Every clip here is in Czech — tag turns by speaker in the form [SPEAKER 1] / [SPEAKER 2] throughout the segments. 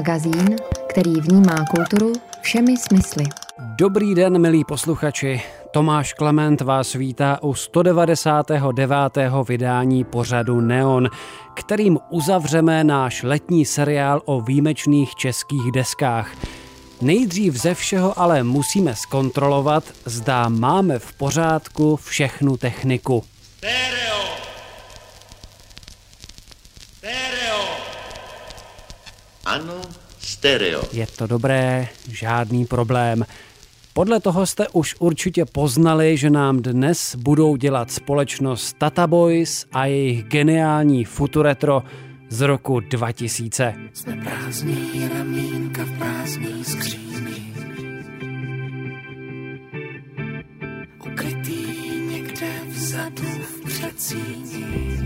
[SPEAKER 1] Magazín, který vnímá kulturu všemi smysly.
[SPEAKER 2] Dobrý den, milí posluchači. Tomáš Klement vás vítá u 199. vydání pořadu Neon, kterým uzavřeme náš letní seriál o výjimečných českých deskách. Nejdřív ze všeho ale musíme zkontrolovat, zda máme v pořádku všechnu techniku.
[SPEAKER 3] Stereo. Ano, stereo.
[SPEAKER 2] Je to dobré, žádný problém. Podle toho jste už určitě poznali, že nám dnes budou dělat společnost Tata Boys a jejich geniální Futuretro z roku 2000.
[SPEAKER 4] Jsme prázdný ramínka v prázdný skříni, ukrytý někde vzadu v předsíni.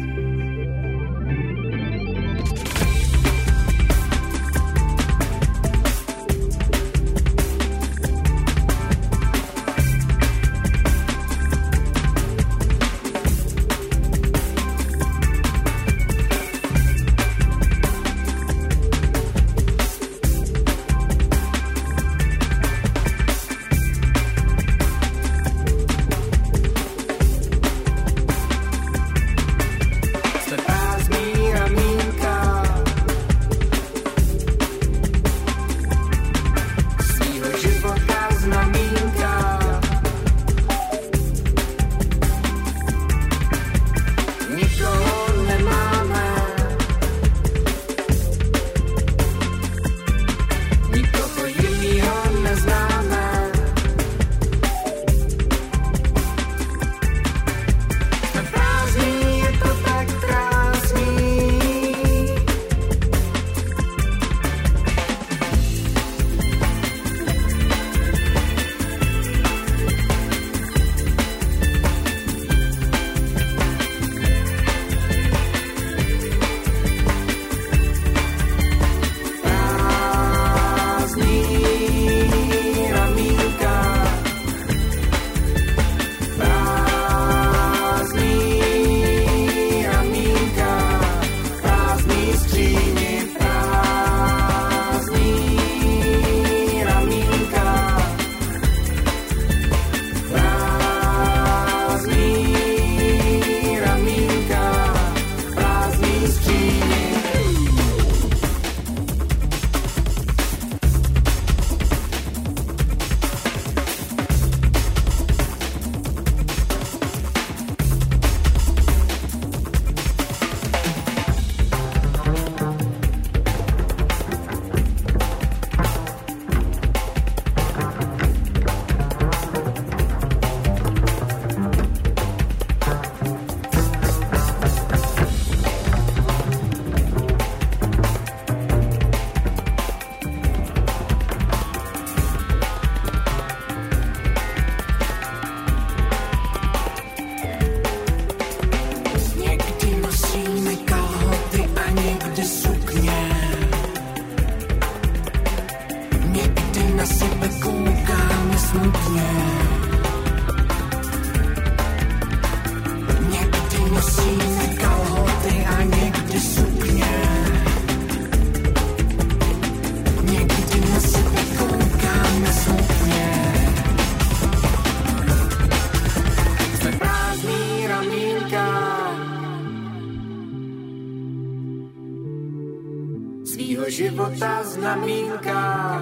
[SPEAKER 4] Svýho života znamínka.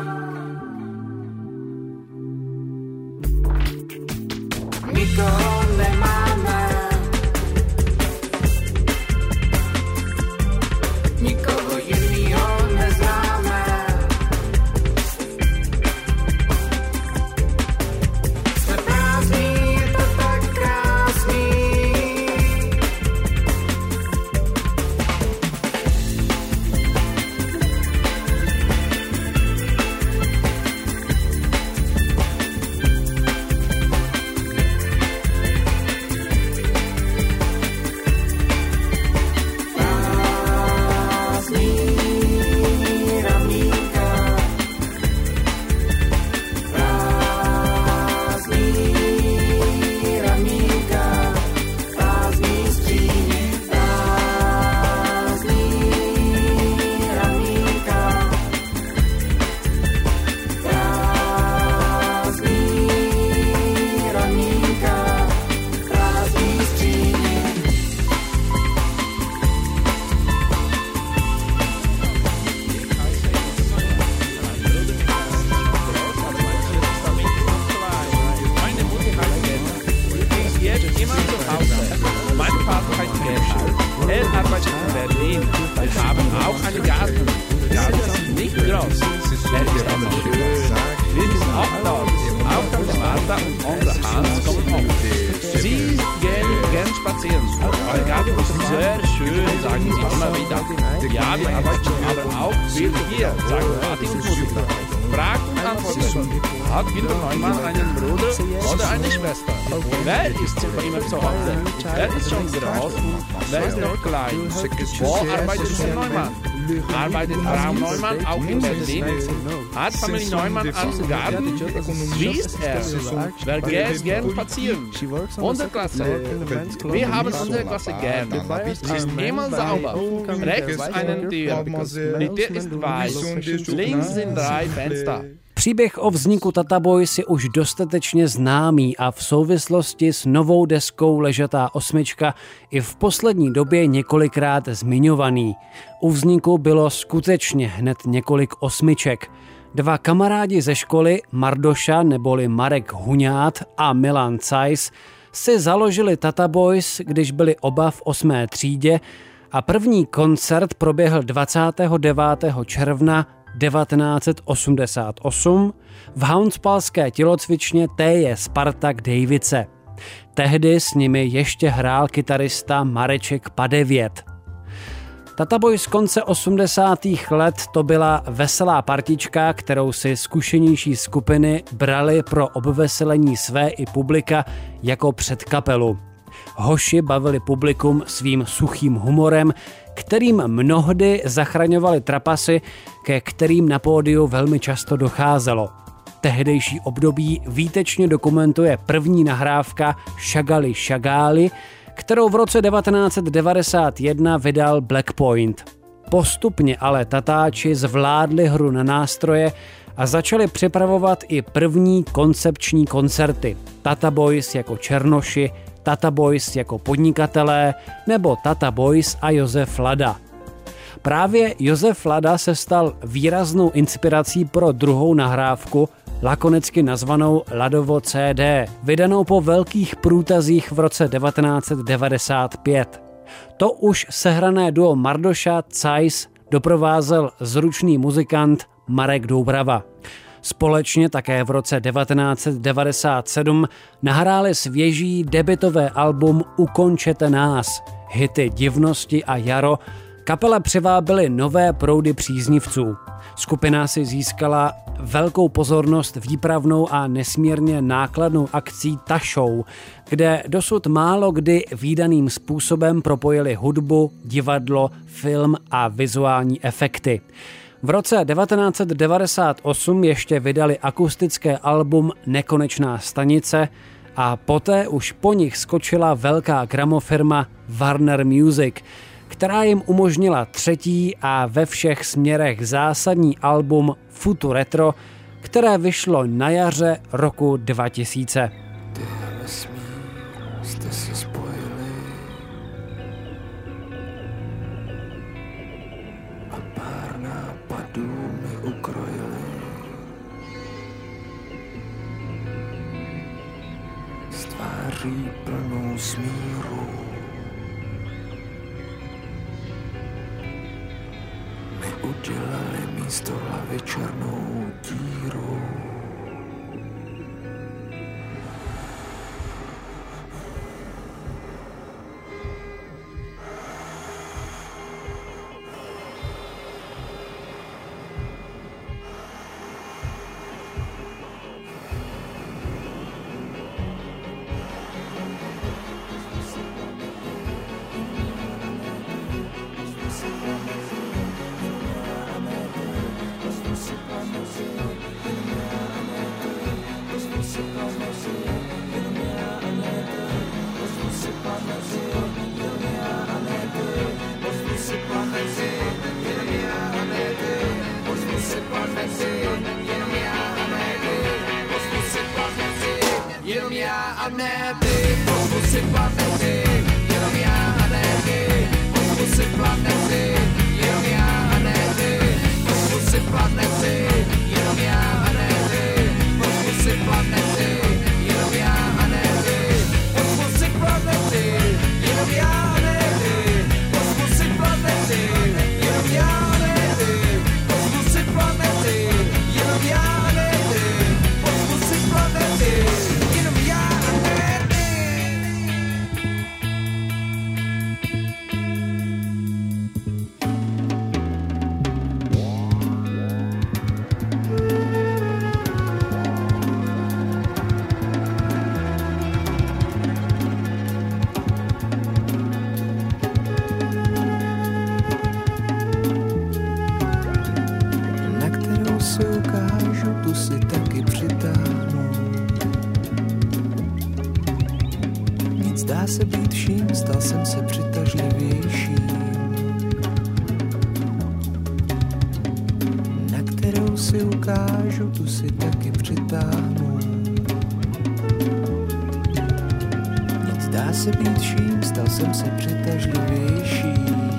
[SPEAKER 4] Nikoho nemáme, nikoho jinýho neznáme. Jsme prázdní, je to tak krásný.
[SPEAKER 3] Wir sind auch da. Auch der Vater und unser Hans kommen auch. Sie gehen gern spazieren. Der Garten ist sehr schön, sagen sie immer wieder. Ja, wir arbeiten aber auch viel hier, sagen Martin und Mutter. Fragt und antwortet. Hat Günter Neumann einen Bruder oder eine Schwester? Wer ist bei ihm zu Hause? Wer ist schon groß und wer ist noch klein? Wo arbeitet Günter Neumann? Arbeitet Frau Neumann auch in Berlin? Hat Familie Neumann einen Garten? Wie ist er? Wer geht gern spazieren? Unsere Klasse. Wir haben unsere Klasse gern. Sie ist immer sauber. Rechts einen Tür. Die Tür ist weiß. Links sind 3 Fenster.
[SPEAKER 2] Příběh o vzniku Tata Boys je už dostatečně známý a v souvislosti s novou deskou Ležatá osmička i v poslední době několikrát zmiňovaný. U vzniku bylo skutečně hned několik osmiček. 2 kamarádi ze školy, Mardoša neboli Marek Huňát a Milan Cajs, si založili Tata Boys, když byli oba v 8. třídě a první koncert proběhl 29. června 1988 v Hounspalské tělocvičně T.J. Spartak Davice. Tehdy s nimi ještě hrál kytarista Mareček Padevět. Tata Boys z konce 80. let to byla veselá partička, kterou si zkušenější skupiny brali pro obveselení své i publika jako předkapelu. Hoši bavili publikum svým suchým humorem, kterým mnohdy zachraňovali trapasy, ke kterým na pódiu velmi často docházelo. Tehdejší období výtečně dokumentuje první nahrávka Šagali Šagály, kterou v roce 1991 vydal Black Point. Postupně ale tatáči zvládli hru na nástroje a začali připravovat i první koncepční koncerty. Tata Boys jako Černoši, Tata Boys jako podnikatelé nebo Tata Boys a Josef Lada. Právě Josef Lada se stal výraznou inspirací pro druhou nahrávku, lakonicky nazvanou Ladovo CD, vydanou po velkých průtazích v roce 1995. To už sehrané duo Mardoša Cajs doprovázel zručný muzikant Marek Doubrava. Společně také v roce 1997 nahráli svěží debutové album Ukončete nás, hity Divnosti a Jaro. Kapela přivábily nové proudy příznivců. Skupina si získala velkou pozornost výpravnou a nesmírně nákladnou akcí Ta Show, kde dosud málo kdy vídaným způsobem propojili hudbu, divadlo, film a vizuální efekty. V roce 1998 ještě vydali akustické album Nekonečná stanice a poté už po nich skočila velká gramofirma Warner Music, která jim umožnila třetí a ve všech směrech zásadní album Futu Retro, které vyšlo na jaře roku 2000.
[SPEAKER 5] Stváří plnou smíru mi udělali místo hlavy černou díru. si ukážu, tu si taky přitáhnu. Nic zdá se být vším, stal jsem se přitažlivějším. Na kterou si ukážu, tu si taky přitáhnu. Nic zdá se být vším, stal jsem se přitažlivějším.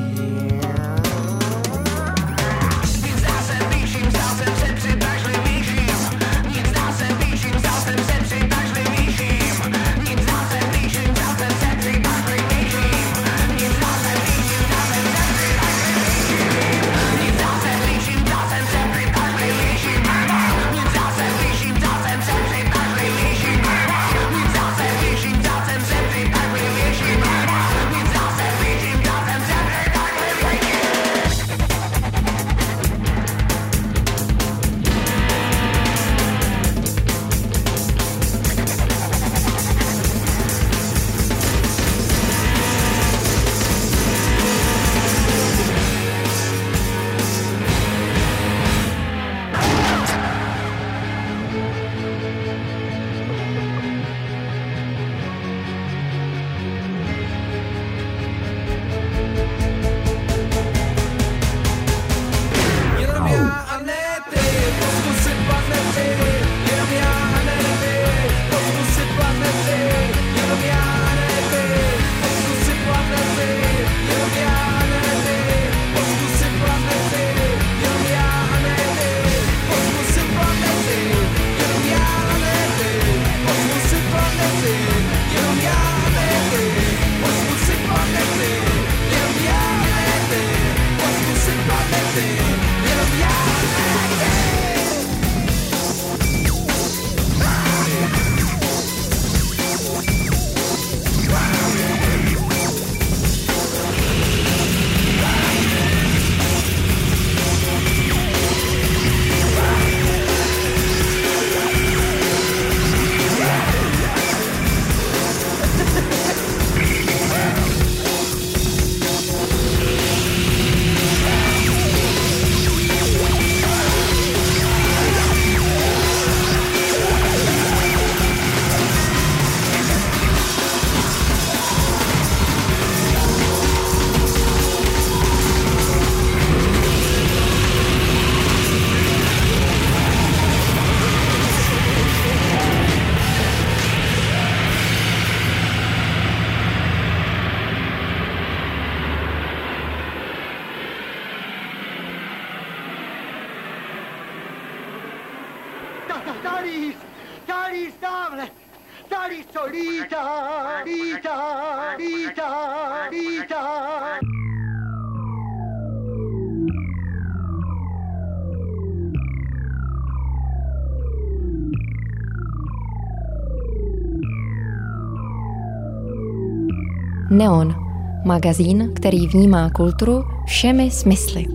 [SPEAKER 1] Neon, magazín, který vnímá kulturu všemi smysly.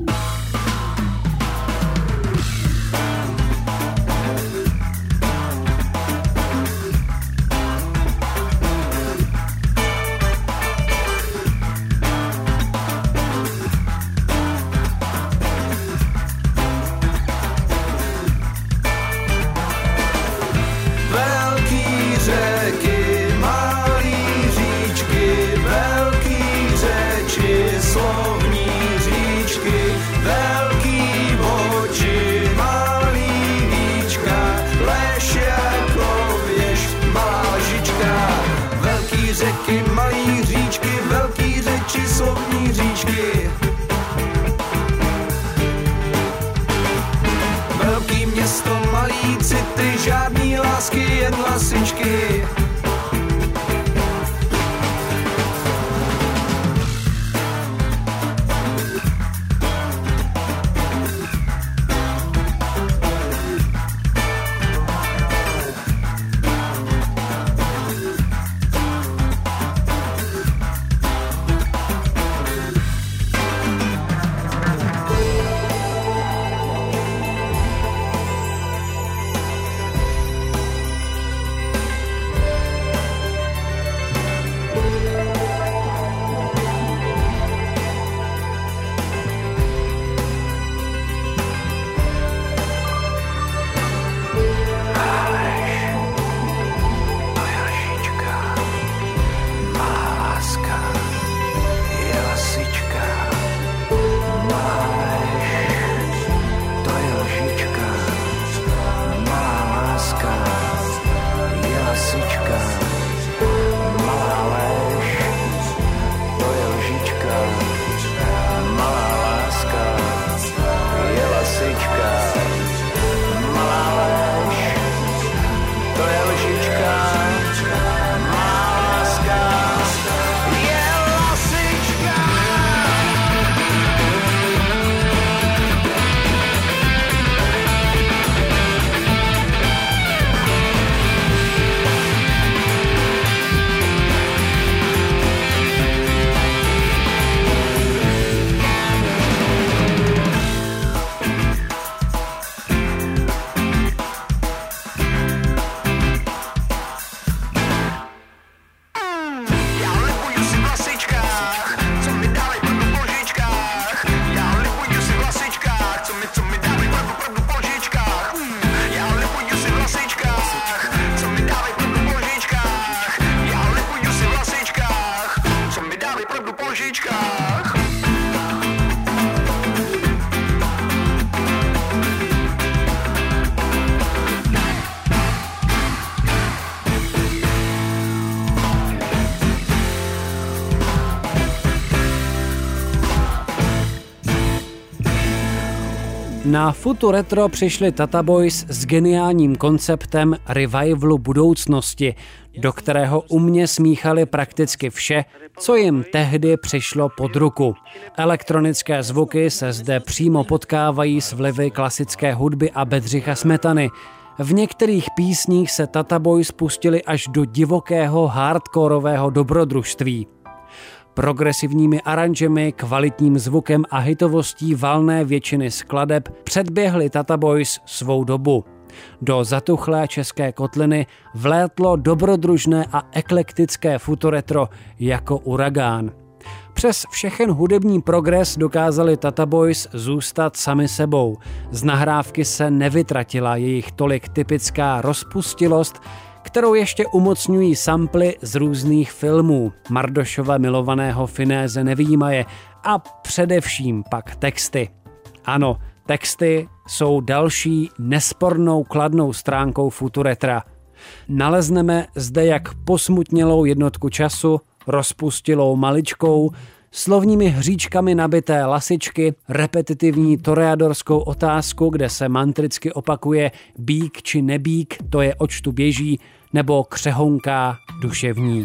[SPEAKER 2] Na Futuretro přišli Tata Boys s geniálním konceptem revivalu budoucnosti, do kterého umně smíchali prakticky vše, co jim tehdy přišlo pod ruku. Elektronické zvuky se zde přímo potkávají s vlivy klasické hudby a Bedřicha Smetany. V některých písních se Tata Boys pustili až do divokého hardkorového dobrodružství. Progresivními aranžemi, kvalitním zvukem a hitovostí valné většiny skladeb předběhli Tata Boys svou dobu. Do zatuchlé české kotliny vlétlo dobrodružné a eklektické Futuretro jako uragán. Přes všechen hudební progres dokázali Tata Boys zůstat sami sebou. Z nahrávky se nevytratila jejich tolik typická rozpustilost, kterou ještě umocňují samply z různých filmů, Mardošova milovaného Finéze nevyjímaje a především pak texty. Ano, texty jsou další nespornou kladnou stránkou Futuretra. Nalezneme zde jak posmutnělou jednotku času, rozpustilou maličkou, slovními hříčkami nabité lasičky, repetitivní toreadorskou otázku, kde se mantricky opakuje bík či nebík, to je oč tu běží, nebo křehonká duševní.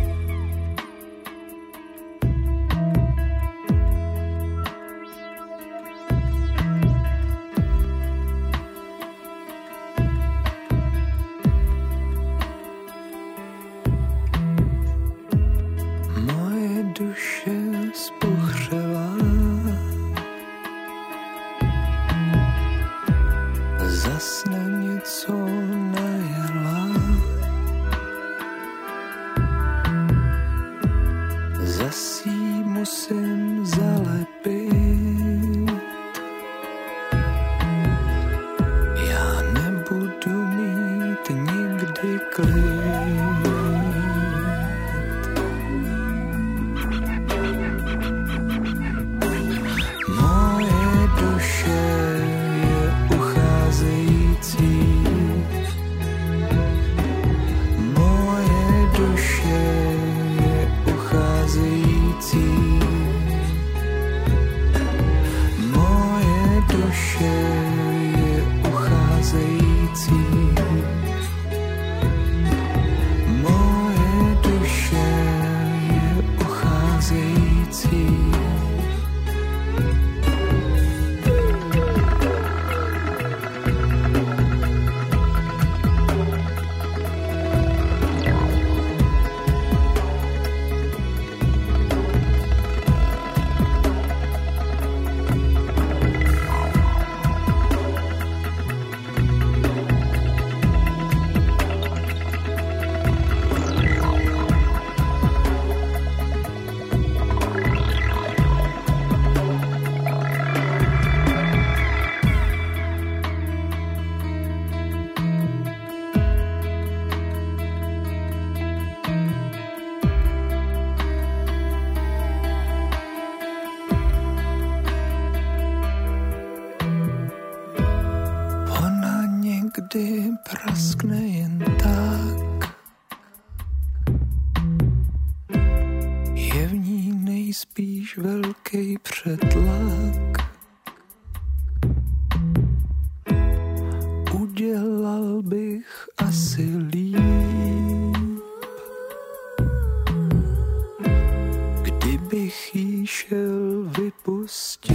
[SPEAKER 5] Kdy praskne jen tak, je v ní nejspíš velký přetlak. Udělal bych asi líp, kdybych jí šel vypustit.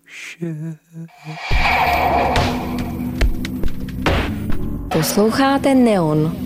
[SPEAKER 2] vše.
[SPEAKER 1] Posloucháte Neon.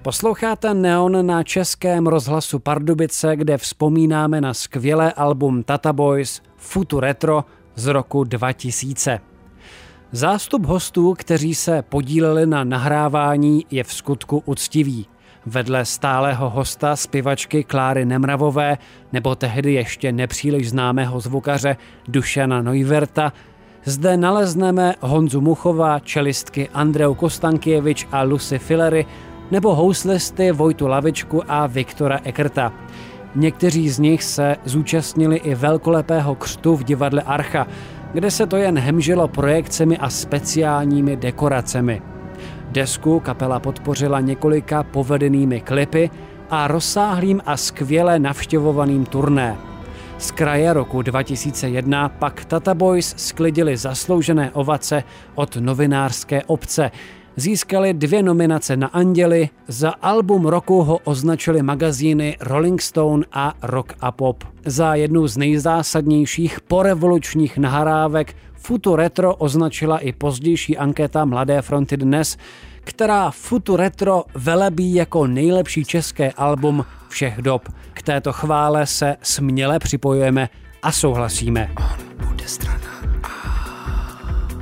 [SPEAKER 2] Posloucháte Neon na Českém rozhlasu Pardubice, kde vzpomínáme na skvělé album Tata Boys Futu Retro z roku 2000. Zástup hostů, kteří se podíleli na nahrávání, je v skutku uctivý. Vedle stálého hosta zpěvačky Kláry Nemravové nebo tehdy ještě nepříliš známého zvukaře Dušana Neuwirta zde nalezneme Honzu Muchova, čelistky Andreu Kostankievič a Lucy Fillery nebo houslisty Vojtu Lavičku a Viktora Eckerta. Někteří z nich se zúčastnili i velkolepého křtu v divadle Archa, kde se to jen hemžilo projekcemi a speciálními dekoracemi. Desku kapela podpořila několika povedenými klipy a rozsáhlým a skvěle navštěvovaným turné. Z kraje roku 2001 pak Tata Boys sklidili zasloužené ovace od novinářské obce. Získali 2 nominace na Anděly, za album roku ho označili magazíny Rolling Stone a Rock a Pop. Za jednu z nejzásadnějších porevolučních nahrávek Futu Retro označila i pozdější anketa Mladé fronty Dnes, která Futu Retro velebí jako nejlepší české album všech dob. K této chvále se směle připojujeme a souhlasíme.
[SPEAKER 5] On bude strana A.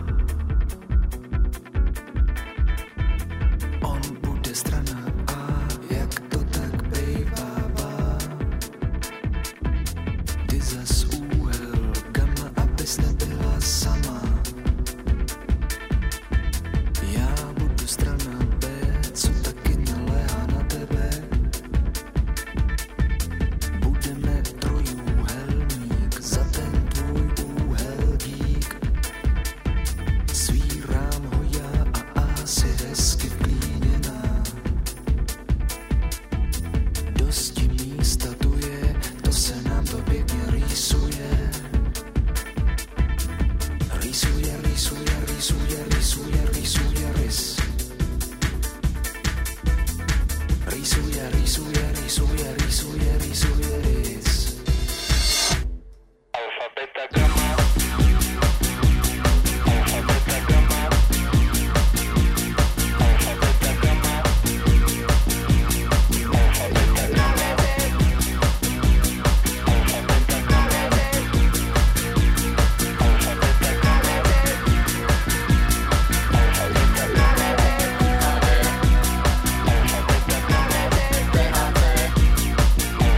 [SPEAKER 5] On bude strana A, jak to tak bejvává. Ty zas úhel gamma, abys nebyla sama. Já budu strana B, co taky naléhá na tebe. Budeme trojúhelník, za ten tvůj úhel dík. Svírám ho já a asi hezky vklíněná. Dosti místa tu je, to se nám to pěkně rýsuje. Rýsuje, rýsuje, rýsuje, rýsuje, rýsuje rys. Rýsuje, rýsuje, rýsuje, rýsuje, rýsuje rys. Alfa, beta, gamma. Alfa, beta, gamma. Alfa, beta, gamma. Alfa, beta, gamma. Alfa, beta, gamma. Alfa, beta, gamma. Alfa, beta, gamma. Alfa, beta, gamma.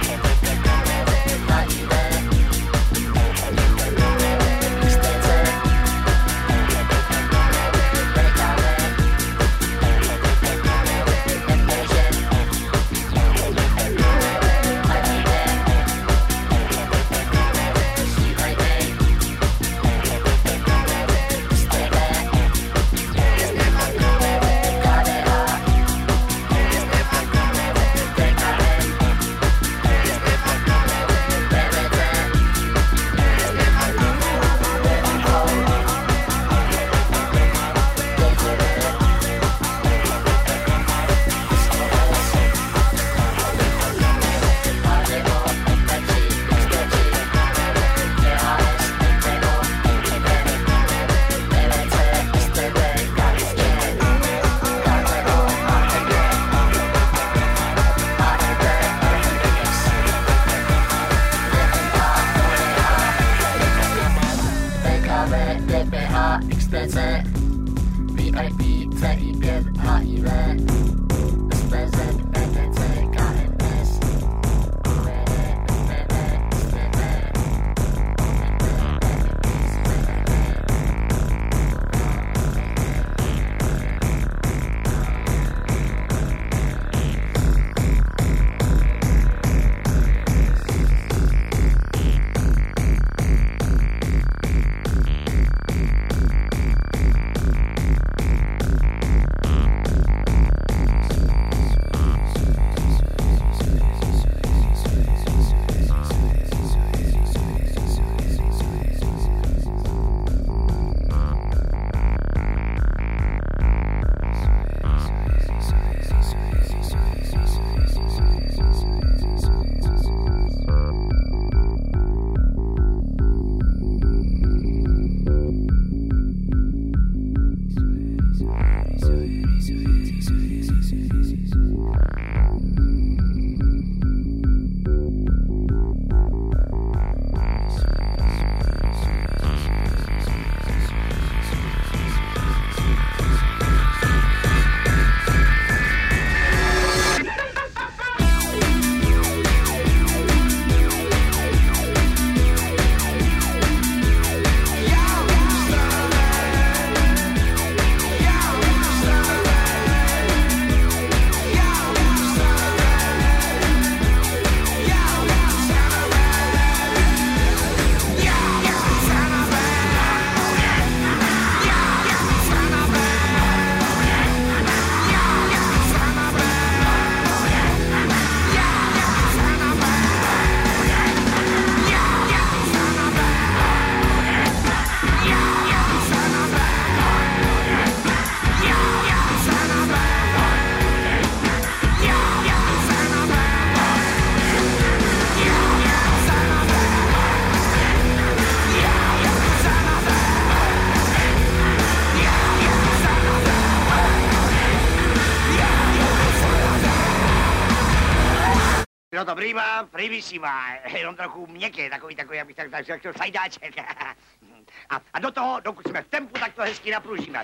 [SPEAKER 6] No to prima, primissima, jenom trochu měkké, takový, abych tak řekl, sajdáček. A do toho, dokud jsme v tempu, tak to hezky napružíme.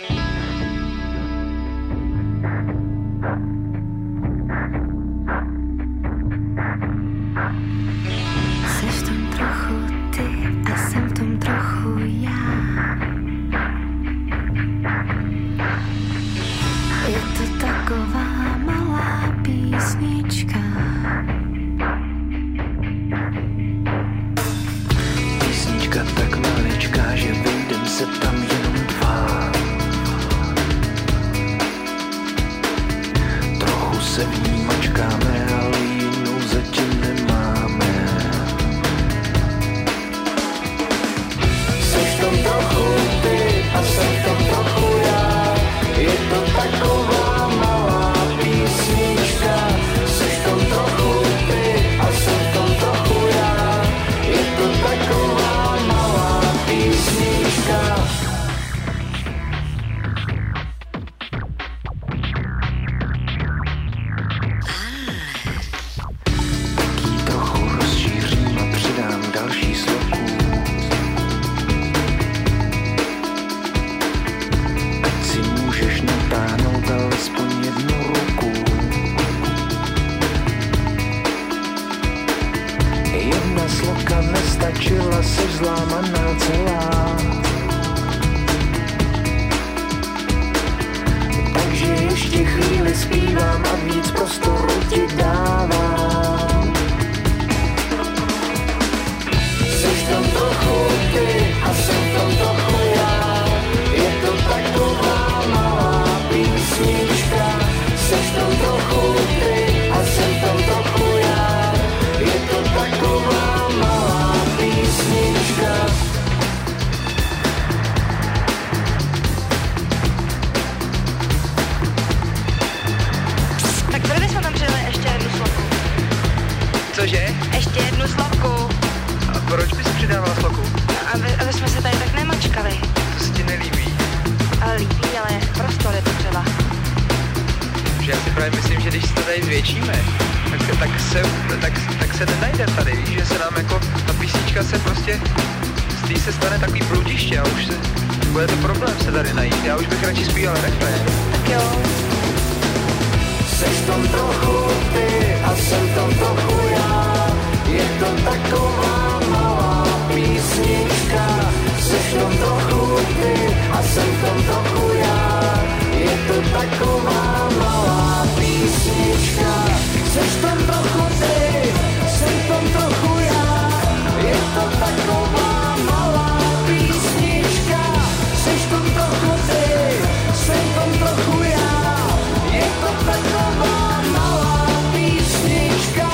[SPEAKER 7] Seš v tom trochu ty a jsem v tom trochu já. Je to taková malá písnička.
[SPEAKER 5] Písnička tak maličká, že vejdem se tam jenom dva. Trochu se v ní mačkáme, ale jinou zatím nemáme. Seš v tom trochu ty a jsem v tom trochu já. Je to taková malá písnička. Seš v tom trochu ty a jsem v tom trochu já. Je to taková malá písnička. Tak jí trochu rozšířím a přidám další sloku. Ať si můžeš natáhnout alespoň jednu ruku. Jedna sloka nestačila, seš zlámaná celá. Takže ještě chvíli zpívám a víc prostoru ti dávám. Seš v tom trochu ty a jsem v tom trochu já. Je to taková malá písnička. Seš v tom trochu ty a jsem v tom trochu já. Je to taková malá písnička.
[SPEAKER 8] Tak proč bychom tam přidali ještě jednu sloku?
[SPEAKER 9] Cože?
[SPEAKER 8] Ještě jednu sloku.
[SPEAKER 9] A proč bys přidávala sloku?
[SPEAKER 8] Aby jsme se tady tak nemačkali.
[SPEAKER 9] To se ti nelíbí.
[SPEAKER 8] Ale líbí, ale prostor je to třeba.
[SPEAKER 9] Že já si právě myslím, že když se to tady zvětšíme, tak se nenajde tady, víš, že se nám jako, ta písnička se prostě, z tý se stane takový bludiště a už se, bude to problém se tady najít, já už bych radši zpíval refrén.
[SPEAKER 8] Tak jo.
[SPEAKER 5] Seš v tom trochu ty a jsem v tom trochu já. Je to taková malá písnička. Seš v tom trochu ty a jsem v tom trochu já. Je to taková malá písnička. Seš v tom trochu ty, jsem v tom trochu já. Je to taková malá písnička. Seš v tom trochu ty, jsem v tom trochu já. Je to taková malá písnička.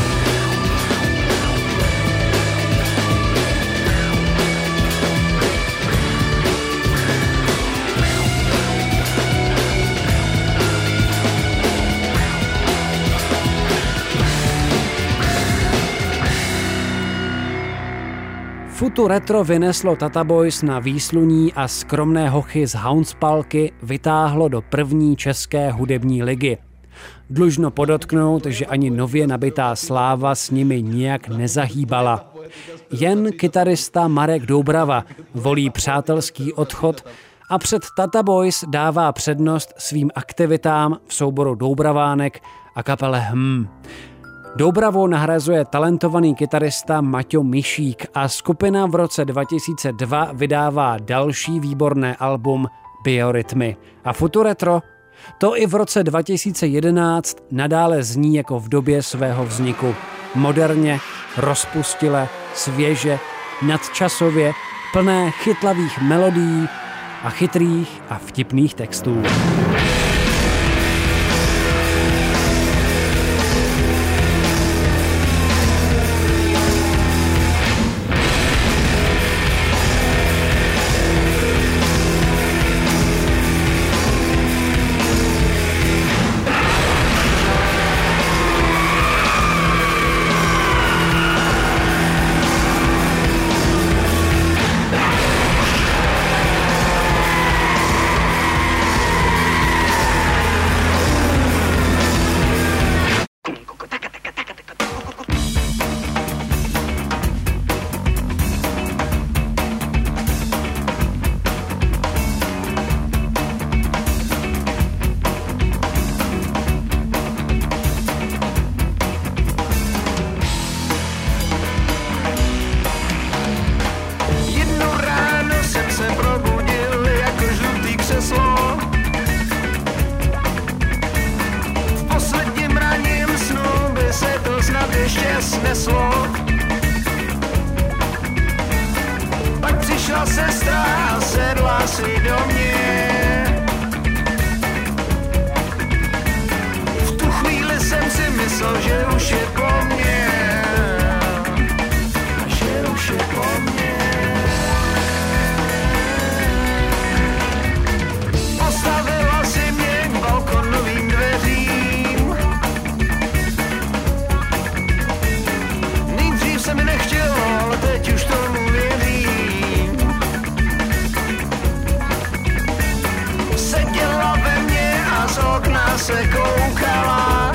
[SPEAKER 2] Futu Retro vyneslo Tata Boys na výsluní a skromné hochy z Hounspalky vytáhlo do první české hudební ligy. Dlužno podotknout, že ani nově nabitá sláva s nimi nijak nezahýbala. Jen kytarista Marek Doubrava volí přátelský odchod a před Tata Boys dává přednost svým aktivitám v souboru Doubravánek a kapele HM. Doubravou nahrazuje talentovaný kytarista Maťo Mišík a skupina v roce 2002 vydává další výborné album Biorytmy. A Futu Retro? To i v roce 2011 nadále zní jako v době svého vzniku. Moderně, rozpustile, svěže, nadčasově, plné chytlavých melodií a chytrých a vtipných textů.
[SPEAKER 5] neslo. Pak přišla sestra a sedla si do mě. V tu chvíli jsem si myslel, že už je po mně. Že už je po mně. Postavila si mě k balkonovým dveřím. Nejdřív se mi nechtělo, ale teď už tomu věřím. Seděla ve mně a z okna se koukala.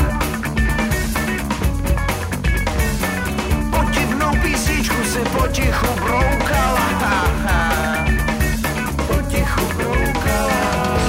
[SPEAKER 5] Podivnou písničku si potichu broukala. Potichu broukala.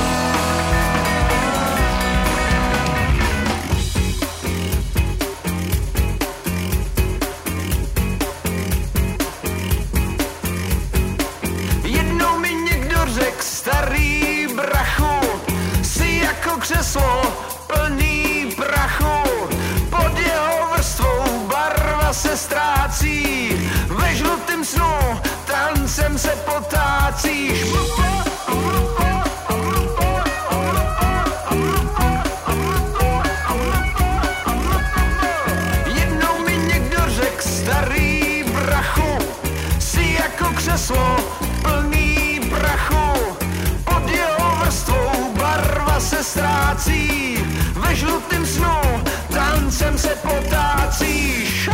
[SPEAKER 5] Jednou mi někdo řekl, starý brachu, jsi jako křeslo plný prachu. Pod jeho vrstvou barva se ztrácí, ve žlutým snu tancem se potácíš. Jednou mi někdo řekl, starý brachu, jsi jako křeslo plný prachu. Pod jeho vrstvou barva se ztrácí, ve žlutým snu tancem se potácíš.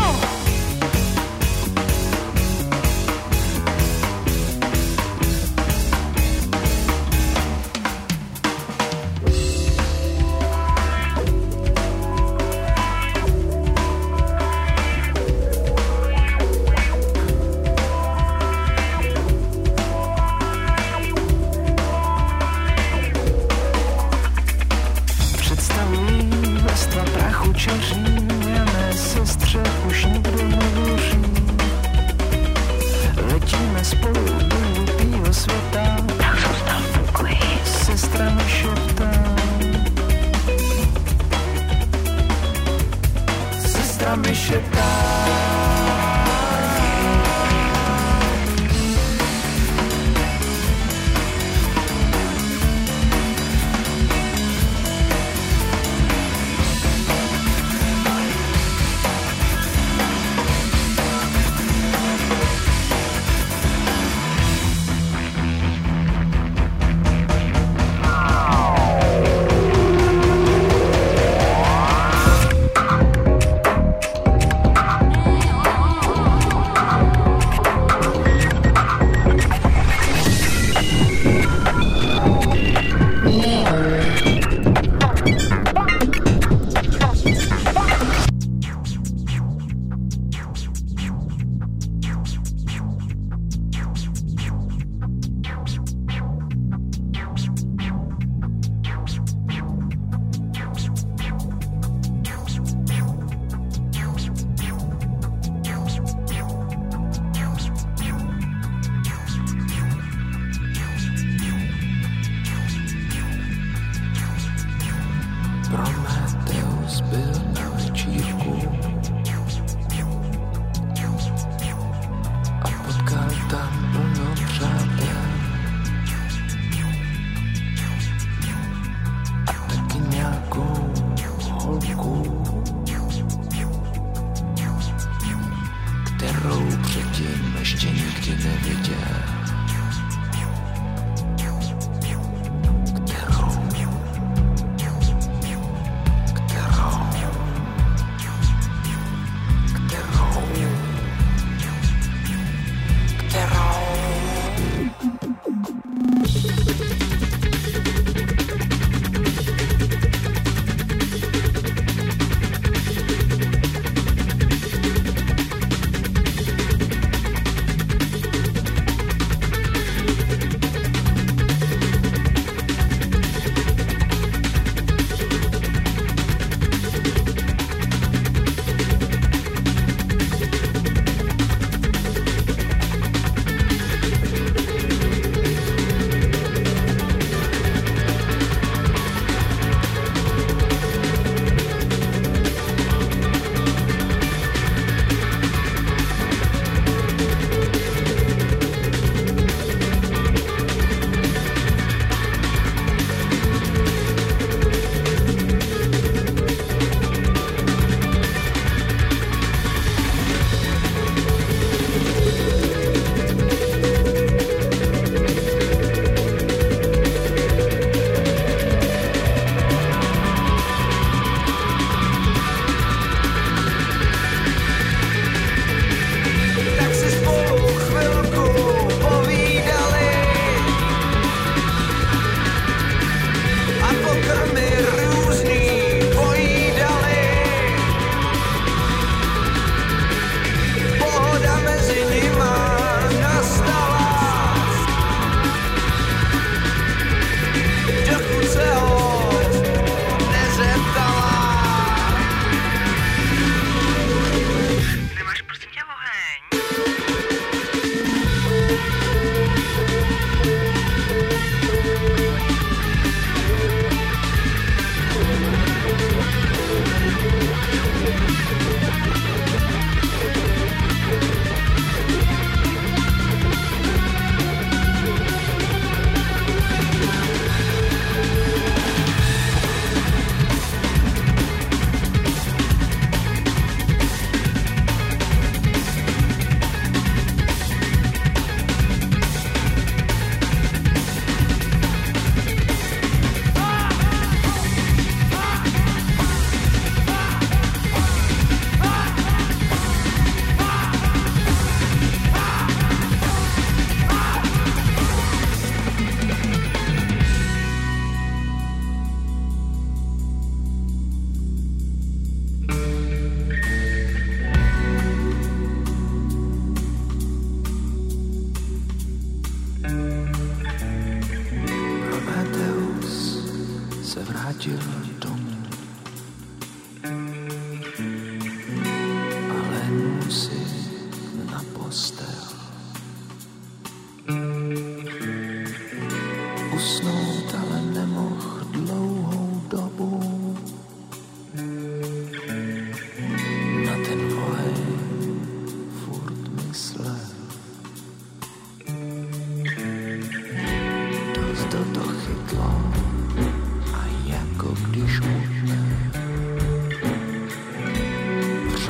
[SPEAKER 5] Představují vrstva prachu čaří, a mé sestře už nikdo nevěří. Letíme spolu do hlupýho světa, sestra mi šeptá. Sestra mi šeptá. Prometeus byl na večírku a potkal tam plno přátel a taky nějakou holku, kterou předtím ještě nikdy neviděl.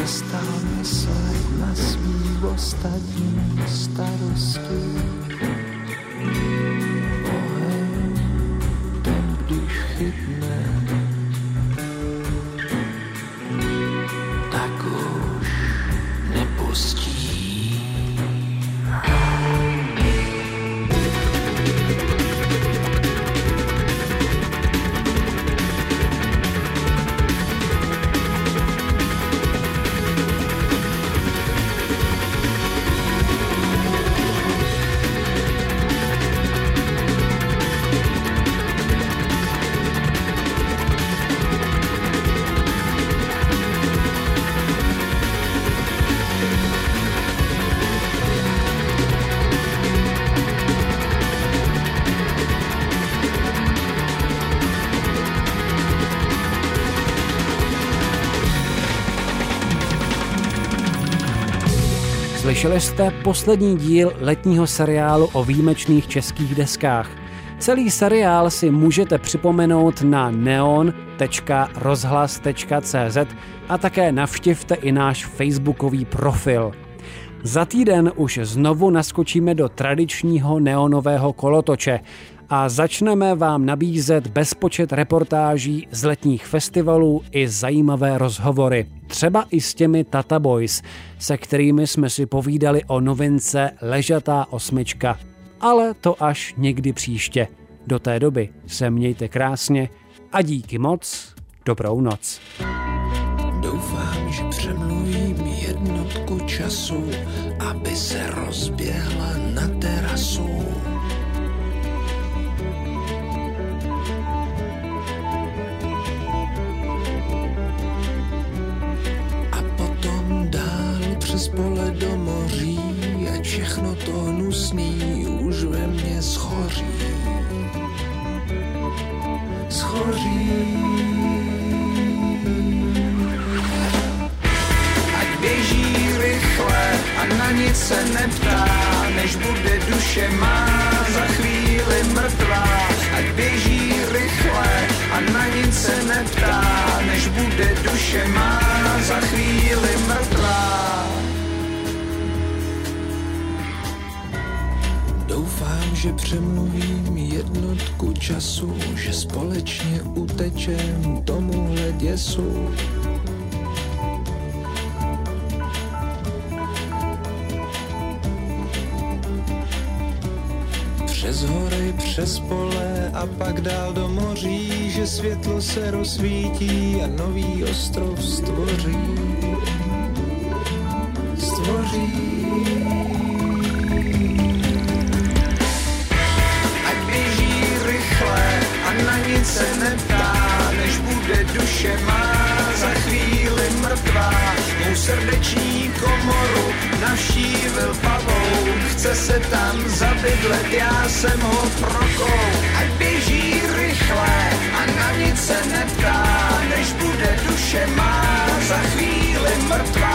[SPEAKER 5] přestal myslet na svý ostatní starosti. Oheň, ten když chytne, tak už nepustí.
[SPEAKER 2] Slyšeli jste poslední díl letního seriálu o výjimečných českých deskách. Celý seriál si můžete připomenout na neon.rozhlas.cz a také navštivte i náš facebookový profil. Za týden už znovu naskočíme do tradičního neonového kolotoče a začneme vám nabízet bezpočet reportáží z letních festivalů i zajímavé rozhovory. Třeba i s těmi Tata Boys, se kterými jsme si povídali o novince Ležatá osmička. Ale to až někdy příště. Do té doby se mějte krásně a díky moc, dobrou noc.
[SPEAKER 5] Doufám, že přemluvím jednotku času, aby se rozběhla na terasu. A potom dál přes pole do moří, ať všechno to hnusný už ve mně schoří. Ať běží rychle a na nic se neptá, než bude duše má za chvíli mrtvá. Ať běží rychle a na nic se neptá, než bude duše má za chvíli mrtvá. Doufám, že přemluvím jednotku času, že společně utečem tomuhle děsu. Přes hory, přes pole a pak dál do moří, že světlo se rozsvítí a nový ostrov stvoří. A na nic se neptá, než bude duše má za chvíli mrtvá. Mou srdeční komoru navštívil pavouk, chce se tam zabydlet, já jsem ho prokou. Ať běží rychle a na nic se neptá, než bude duše má za chvíli mrtvá.